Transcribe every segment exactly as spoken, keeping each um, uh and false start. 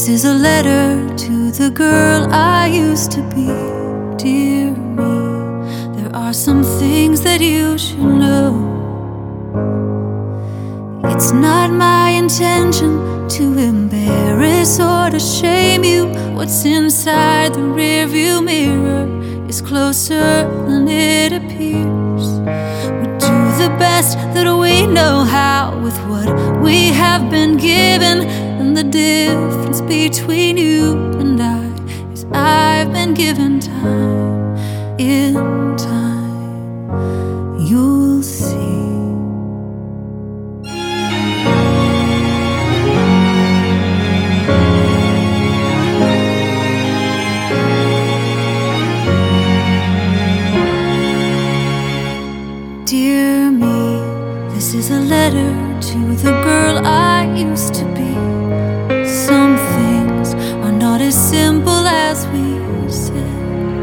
This is a letter to the girl I used to be. Dear me, there are some things that you should know. It's not my intention to embarrass or to shame you. What's inside the rearview mirror is closer than it appears. We do the best that we know how with what we have been given, and the difference between you and I is I've been given time. In time, you'll see. Dear me, this is a letter to the girl I used to be. Some things are not as simple as we said.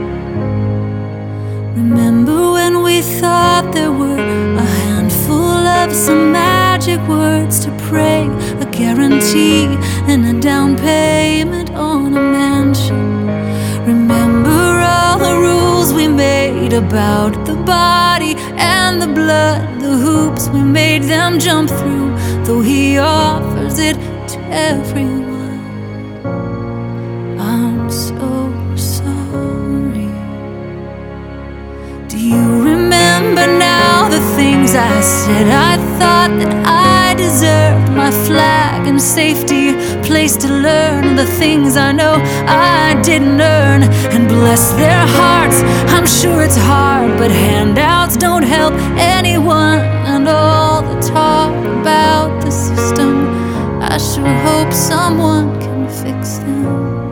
Remember when we thought there were a handful of some magic words to pray, a guarantee and a down payment on a mansion? Remember all the rules we made about the body and the blood, the hoops we made them jump through, though he offers it to everyone. I'm so sorry. Do you remember now the things I said? I thought that I deserved my flag and safety, place to learn the things I know I didn't earn. And bless their hearts, I'm sure it's hard, but handouts don't help anyone. And all the talk about the system, I sure hope someone can fix them.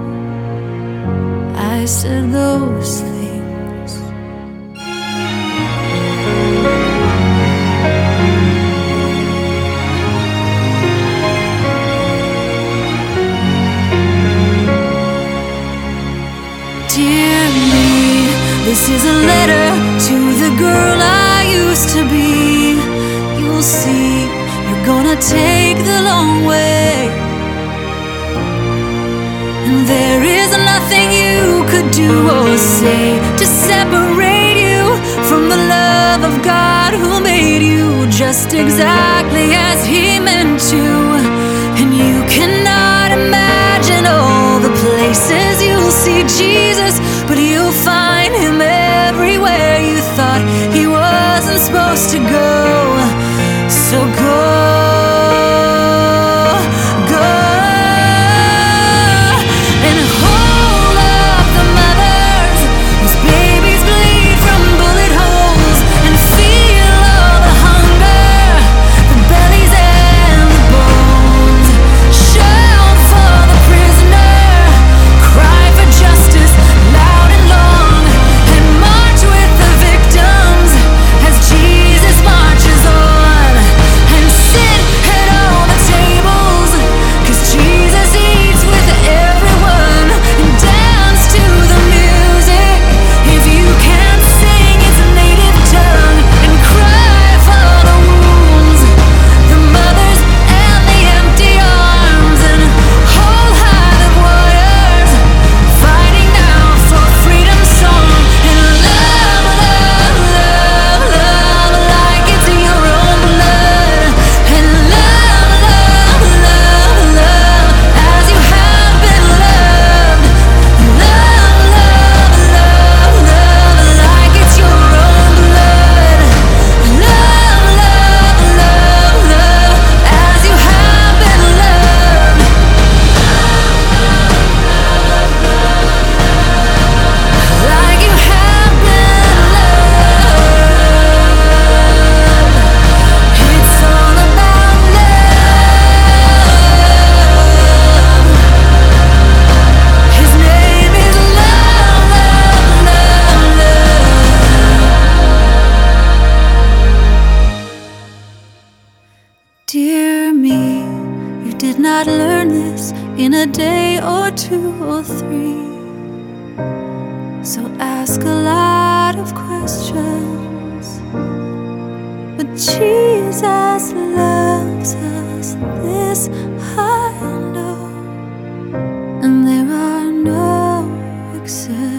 I said those things. Dear me, this is a letter to the girl I used to be. You'll see, you're gonna take the long way, and there is nothing you could do or say to separate you from the love of God who made you just exactly as He meant to. And you cannot imagine all the places you'll see Jesus, but you'll find Him everywhere you thought He wasn't supposed to go. So go. Dear me, you did not learn this in a day or two or three. So ask a lot of questions, but Jesus loves us, this I know. Texas.